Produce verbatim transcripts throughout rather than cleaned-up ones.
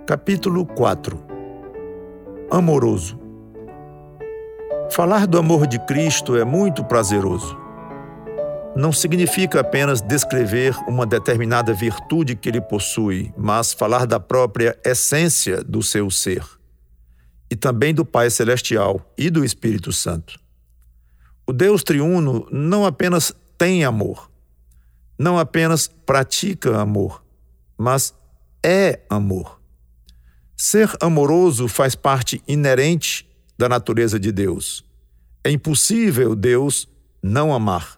Capítulo quatro. Amoroso. Falar do amor de Cristo é muito prazeroso. Não significa apenas descrever uma determinada virtude que ele possui, mas falar da própria essência do seu ser, e também do Pai Celestial e do Espírito Santo. O Deus triuno não apenas tem amor, não apenas pratica amor, mas é amor. Ser amoroso faz parte inerente da natureza de Deus. É impossível Deus não amar.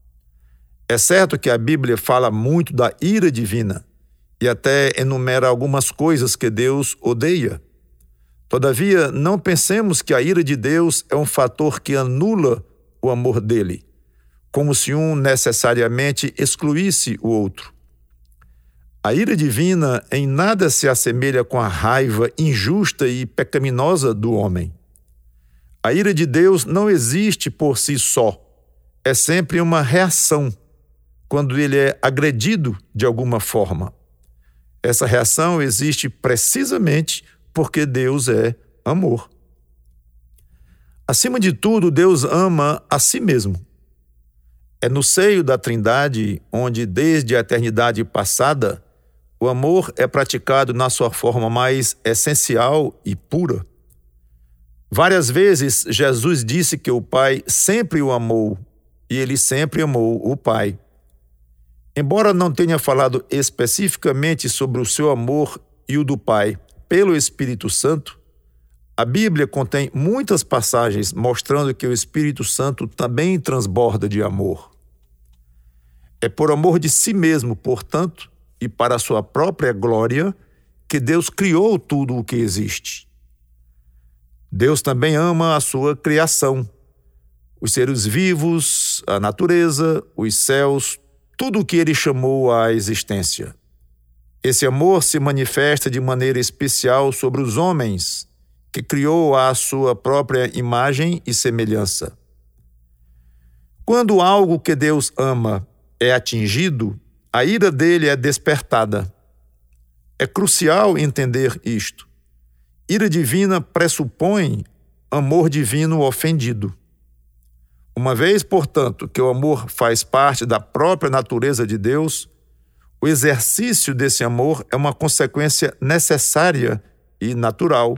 É certo que a Bíblia fala muito da ira divina e até enumera algumas coisas que Deus odeia. Todavia, não pensemos que a ira de Deus é um fator que anula o amor dele, como se um necessariamente excluísse o outro. A ira divina em nada se assemelha com a raiva injusta e pecaminosa do homem. A ira de Deus não existe por si só. É sempre uma reação quando ele é agredido de alguma forma. Essa reação existe precisamente porque Deus é amor. Acima de tudo, Deus ama a si mesmo. É no seio da Trindade, onde desde a eternidade passada, o amor é praticado na sua forma mais essencial e pura. Várias vezes Jesus disse que o Pai sempre o amou e ele sempre amou o Pai. Embora não tenha falado especificamente sobre o seu amor e o do Pai pelo Espírito Santo, a Bíblia contém muitas passagens mostrando que o Espírito Santo também transborda de amor. É por amor de si mesmo, portanto, e para a sua própria glória, que Deus criou tudo o que existe. Deus também ama a sua criação, os seres vivos, a natureza, os céus, tudo o que ele chamou à existência. Esse amor se manifesta de maneira especial sobre os homens, que criou à sua própria imagem e semelhança. Quando algo que Deus ama é atingido, a ira dele é despertada. É crucial entender isto. Ira divina pressupõe amor divino ofendido. Uma vez, portanto, que o amor faz parte da própria natureza de Deus, o exercício desse amor é uma consequência necessária e natural.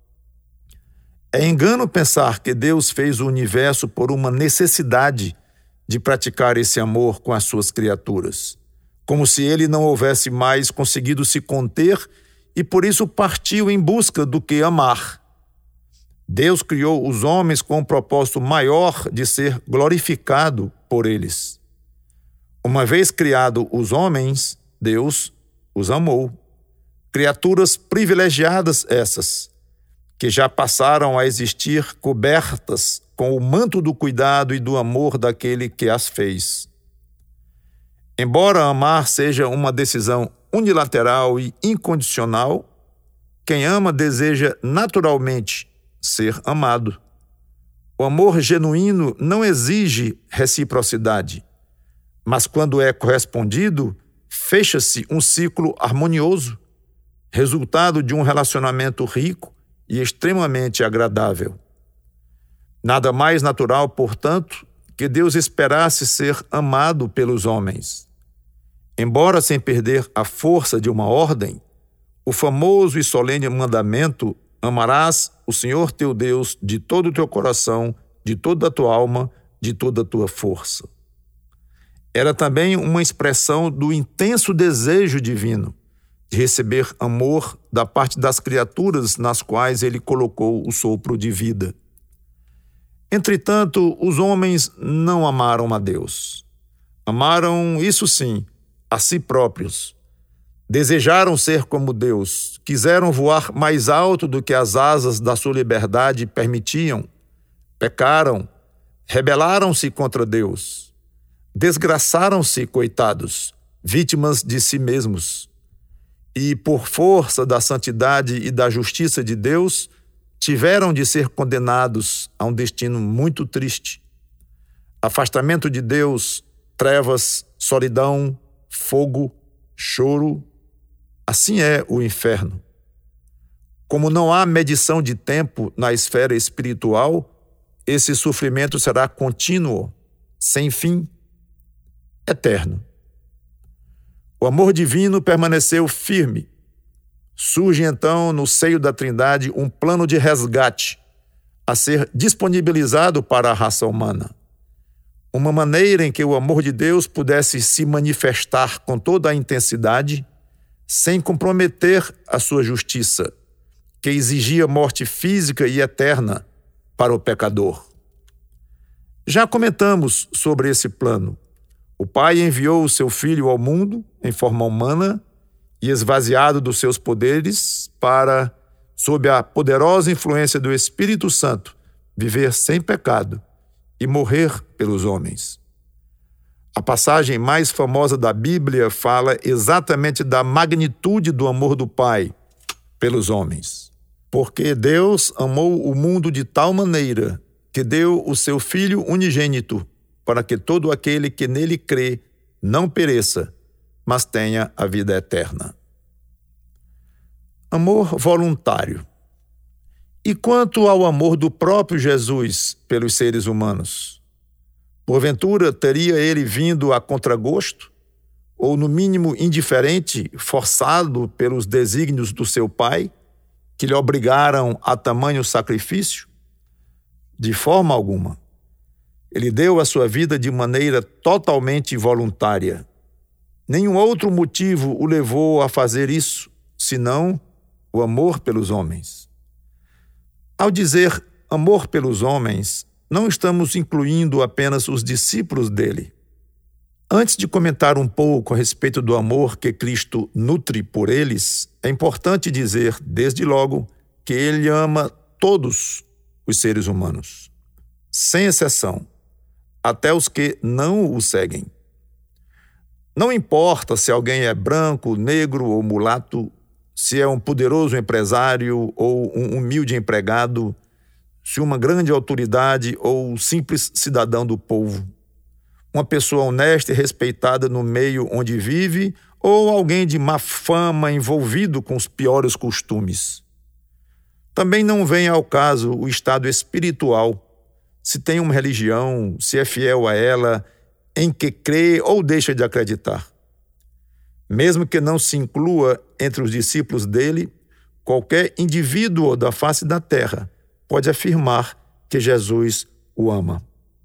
É engano pensar que Deus fez o universo por uma necessidade de praticar esse amor com as suas criaturas, como se ele não houvesse mais conseguido se conter e por isso partiu em busca do que amar. Deus criou os homens com um propósito maior de ser glorificado por eles. Uma vez criado os homens, Deus os amou. Criaturas privilegiadas essas, que já passaram a existir cobertas com o manto do cuidado e do amor daquele que as fez. Embora amar seja uma decisão unilateral e incondicional, quem ama deseja naturalmente ser amado. O amor genuíno não exige reciprocidade, mas quando é correspondido, fecha-se um ciclo harmonioso, resultado de um relacionamento rico e extremamente agradável. Nada mais natural, portanto, que Deus esperasse ser amado pelos homens. Embora sem perder a força de uma ordem, o famoso e solene mandamento: amarás o Senhor teu Deus de todo o teu coração, de toda a tua alma, de toda a tua força. Era também uma expressão do intenso desejo divino de receber amor da parte das criaturas nas quais ele colocou o sopro de vida. Entretanto, os homens não amaram a Deus. Amaram, isso sim, a si próprios. Desejaram ser como Deus, quiseram voar mais alto do que as asas da sua liberdade permitiam, pecaram, rebelaram-se contra Deus, desgraçaram-se, coitados, vítimas de si mesmos, e por força da santidade e da justiça de Deus, tiveram de ser condenados a um destino muito triste. Afastamento de Deus, trevas, solidão, fogo, choro. Assim é o inferno. Como não há medição de tempo na esfera espiritual, esse sofrimento será contínuo, sem fim, eterno. O amor divino permaneceu firme. Surge então no seio da Trindade um plano de resgate a ser disponibilizado para a raça humana. Uma maneira em que o amor de Deus pudesse se manifestar com toda a intensidade, sem comprometer a sua justiça, que exigia morte física e eterna para o pecador. Já comentamos sobre esse plano. O Pai enviou o seu Filho ao mundo em forma humana e esvaziado dos seus poderes para, sob a poderosa influência do Espírito Santo, viver sem pecado e morrer pelos homens. A passagem mais famosa da Bíblia fala exatamente da magnitude do amor do Pai pelos homens. Porque Deus amou o mundo de tal maneira que deu o seu Filho unigênito, para que todo aquele que nele crê não pereça, mas tenha a vida eterna. Amor voluntário. E quanto ao amor do próprio Jesus pelos seres humanos? Porventura teria ele vindo a contragosto, ou no mínimo indiferente, forçado pelos desígnios do seu Pai, que lhe obrigaram a tamanho sacrifício? De forma alguma. Ele deu a sua vida de maneira totalmente voluntária. Nenhum outro motivo o levou a fazer isso, senão o amor pelos homens. Ao dizer amor pelos homens, não estamos incluindo apenas os discípulos dele. Antes de comentar um pouco a respeito do amor que Cristo nutre por eles, é importante dizer, desde logo, que ele ama todos os seres humanos, sem exceção, até os que não o seguem. Não importa se alguém é branco, negro ou mulato, se é um poderoso empresário ou um humilde empregado, se uma grande autoridade ou simples cidadão do povo, uma pessoa honesta e respeitada no meio onde vive ou alguém de má fama envolvido com os piores costumes. Também não vem ao caso o estado espiritual, se tem uma religião, se é fiel a ela, em que crê ou deixa de acreditar. Mesmo que não se inclua entre os discípulos dele, qualquer indivíduo da face da terra pode afirmar que Jesus o ama.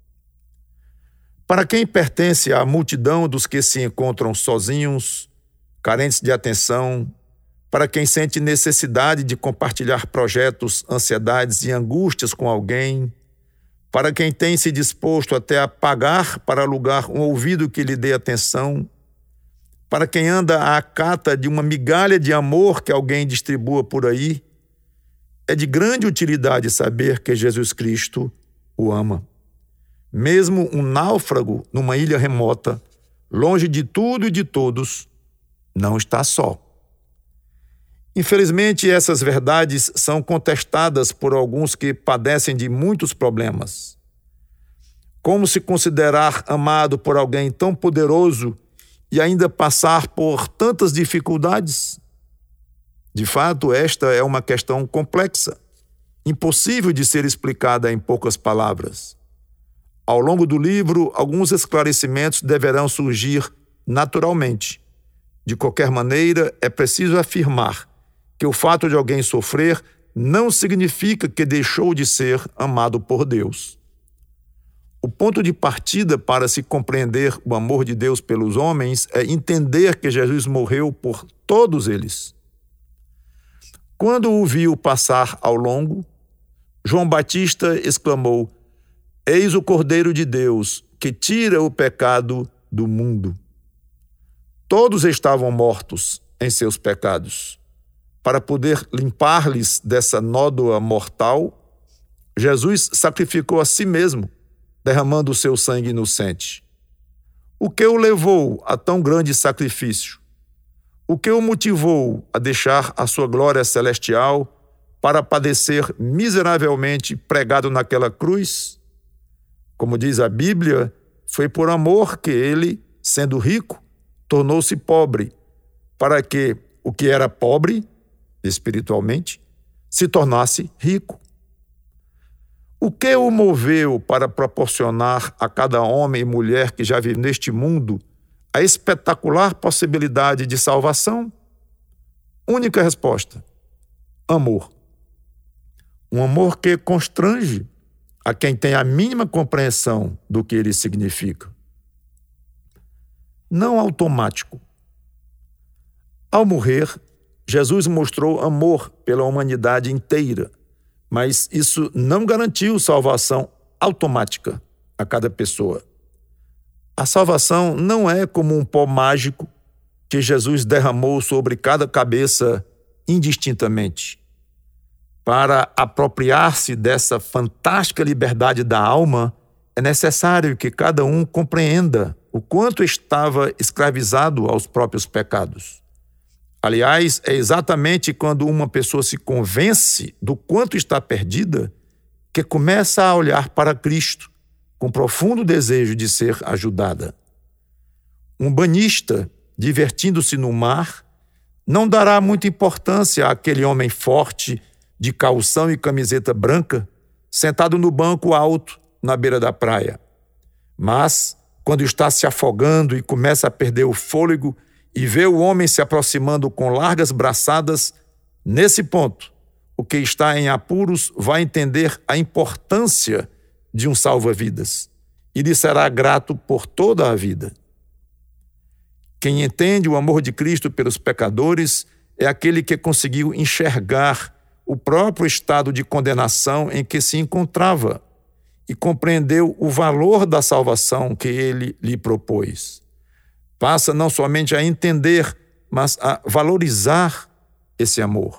Para quem pertence à multidão dos que se encontram sozinhos, carentes de atenção, para quem sente necessidade de compartilhar projetos, ansiedades e angústias com alguém, para quem tem se disposto até a pagar para alugar um ouvido que lhe dê atenção, para quem anda à cata de uma migalha de amor que alguém distribua por aí, é de grande utilidade saber que Jesus Cristo o ama. Mesmo um náufrago numa ilha remota, longe de tudo e de todos, não está só. Infelizmente, essas verdades são contestadas por alguns que padecem de muitos problemas. Como se considerar amado por alguém tão poderoso e ainda passar por tantas dificuldades? De fato, esta é uma questão complexa, impossível de ser explicada em poucas palavras. Ao longo do livro, alguns esclarecimentos deverão surgir naturalmente. De qualquer maneira, é preciso afirmar que o fato de alguém sofrer não significa que deixou de ser amado por Deus. O ponto de partida para se compreender o amor de Deus pelos homens é entender que Jesus morreu por todos eles. Quando o viu passar ao longo, João Batista exclamou: "Eis o Cordeiro de Deus, que tira o pecado do mundo." Todos estavam mortos em seus pecados. Para poder limpar-lhes dessa nódoa mortal, Jesus sacrificou a si mesmo, derramando o seu sangue inocente. O que o levou a tão grande sacrifício? O que o motivou a deixar a sua glória celestial para padecer miseravelmente pregado naquela cruz? Como diz a Bíblia, foi por amor que ele, sendo rico, tornou-se pobre, para que o que era pobre espiritualmente se tornasse rico. O que o moveu para proporcionar a cada homem e mulher que já vive neste mundo a espetacular possibilidade de salvação? Única resposta: amor. Um amor que constrange a quem tem a mínima compreensão do que ele significa. Não automático. Ao morrer, Jesus mostrou amor pela humanidade inteira, mas isso não garantiu salvação automática a cada pessoa. A salvação não é como um pó mágico que Jesus derramou sobre cada cabeça indistintamente. Para apropriar-se dessa fantástica liberdade da alma, é necessário que cada um compreenda o quanto estava escravizado aos próprios pecados. Aliás, é exatamente quando uma pessoa se convence do quanto está perdida que começa a olhar para Cristo com profundo desejo de ser ajudada. Um banhista, divertindo-se no mar, não dará muita importância àquele homem forte, de calção e camiseta branca, sentado no banco alto na beira da praia. Mas, quando está se afogando e começa a perder o fôlego e vê o homem se aproximando com largas braçadas, nesse ponto, o que está em apuros vai entender a importância de um salva-vidas e lhe será grato por toda a vida. Quem entende o amor de Cristo pelos pecadores é aquele que conseguiu enxergar o próprio estado de condenação em que se encontrava e compreendeu o valor da salvação que ele lhe propôs. Passa não somente a entender, mas a valorizar esse amor.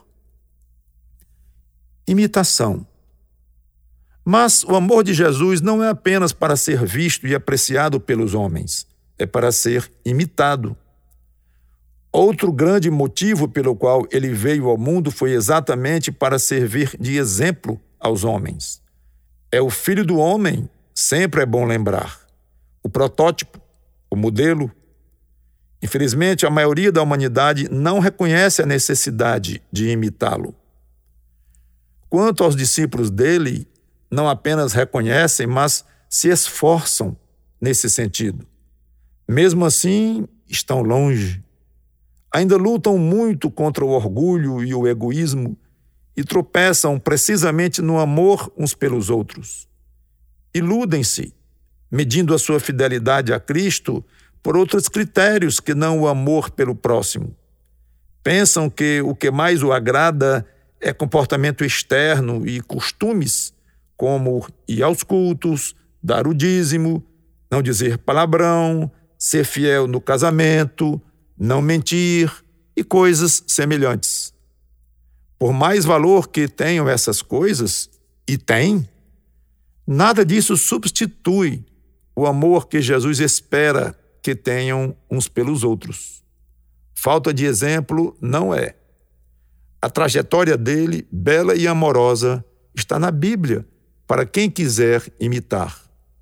Imitação. Mas o amor de Jesus não é apenas para ser visto e apreciado pelos homens, é para ser imitado. Outro grande motivo pelo qual ele veio ao mundo foi exatamente para servir de exemplo aos homens. É o Filho do Homem, sempre é bom lembrar. O protótipo, o modelo. Infelizmente, a maioria da humanidade não reconhece a necessidade de imitá-lo. Quanto aos discípulos dele, não apenas reconhecem, mas se esforçam nesse sentido. Mesmo assim, estão longe. Ainda lutam muito contra o orgulho e o egoísmo e tropeçam precisamente no amor uns pelos outros. Iludem-se, medindo a sua fidelidade a Cristo por outros critérios que não o amor pelo próximo. Pensam que o que mais o agrada é comportamento externo e costumes, como ir aos cultos, dar o dízimo, não dizer palavrão, ser fiel no casamento, não mentir e coisas semelhantes. Por mais valor que tenham essas coisas, e tem, nada disso substitui o amor que Jesus espera que tenham uns pelos outros. Falta de exemplo não é. A trajetória dele, bela e amorosa, está na Bíblia, para quem quiser imitar.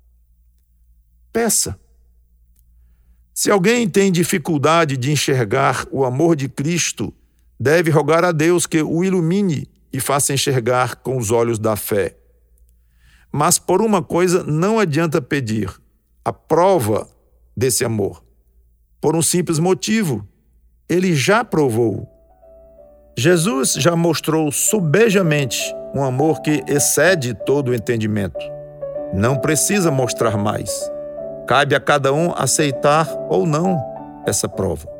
Peça. Se alguém tem dificuldade de enxergar o amor de Cristo, deve rogar a Deus que o ilumine e faça enxergar com os olhos da fé. Mas por uma coisa não adianta pedir: a prova desse amor. Por um simples motivo: ele já provou. Jesus já mostrou subejamente um amor que excede todo o entendimento. Não precisa mostrar mais. Cabe a cada um aceitar ou não essa prova.